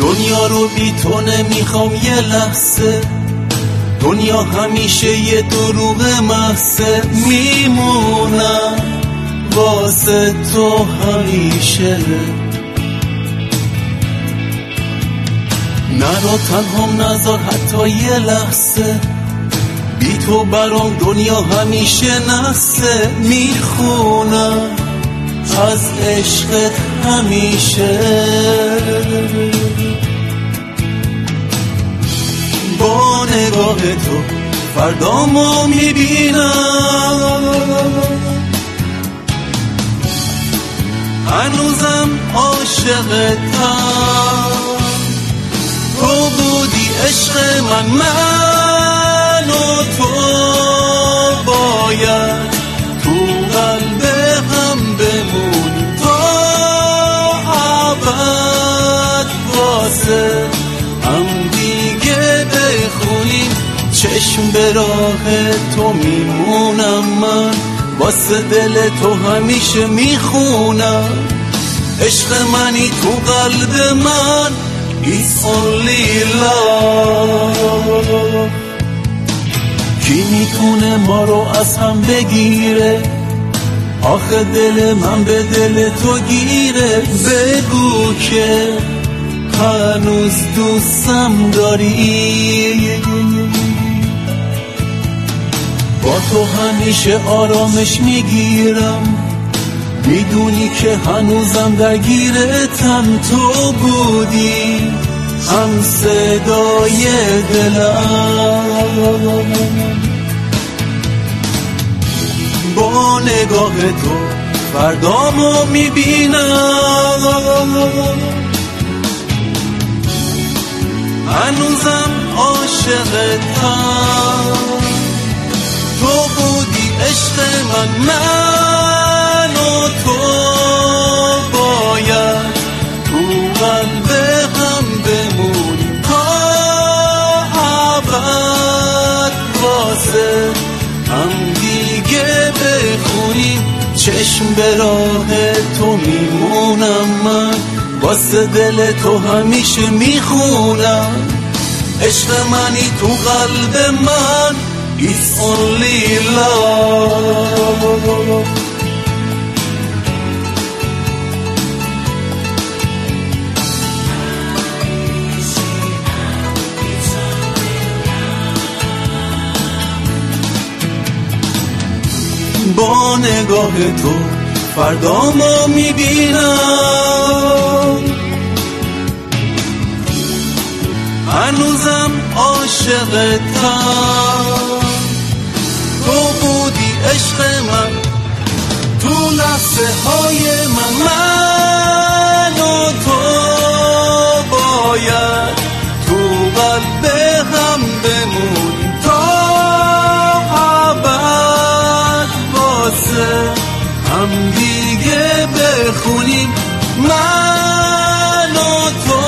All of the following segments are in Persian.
دنیا رو بی تو نمیخوام یه لحظه، دنیا همیشه یه دروغ محضه. میمونم واسه تو همیشه، نرو تنهام نذار حتی یه لحظه، بی تو برام دنیا همیشه نحسه. میخونم از عشقت همیشه، با نگاه تو فردامو میبینم، هنوزم عاشقتم. تو بودی عشق من و تو باید تو قلب هم بمونیم تا ابد، واسه هم دیگه بخونیم. چشم به راه تو میمونم من، واسه دل تو همیشه میخونم. عشق منی تو قلب من، It's only love. کی میتونه ما رو از هم بگیره؟ آخه دل من به دل تو گیره. بگو که هنوز دوستم داری، با تو همیشه آرامش میگیرم. میدونی که هنوزم درگیرتم، تو بودی هم صدای دلم. با نگاه تو فردامو میبینم، هنوزم عاشقتم. تو بودی عشق من و تو باید تو قلب هم بمونیم تا ابد، واسه هم دیگه بخونیم. چشم به راه تو میمونم من، واسه دل تو همیشه میخونم. عشق منی تو قلب من، It's only love. با نگاه تو فردامو میبینم، هنوزم عاشقتم. تو بودی عشق من تو لحظه های من و تو باید تو قلب هم بمونیم تا ابد، واسه هم دیگه بخونیم. من و تو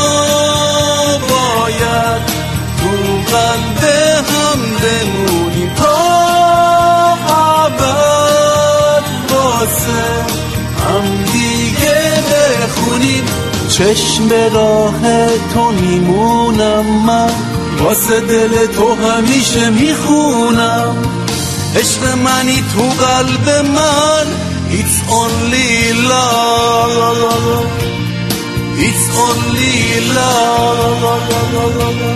باید تو قلب هم بمونیم تا ابد، واسه هم دیگه بخونیم. چشم به راه تو میمونم من، واسه دل تو همیشه میخونم. عشق منی تو قلب من، It's only love. It's only love.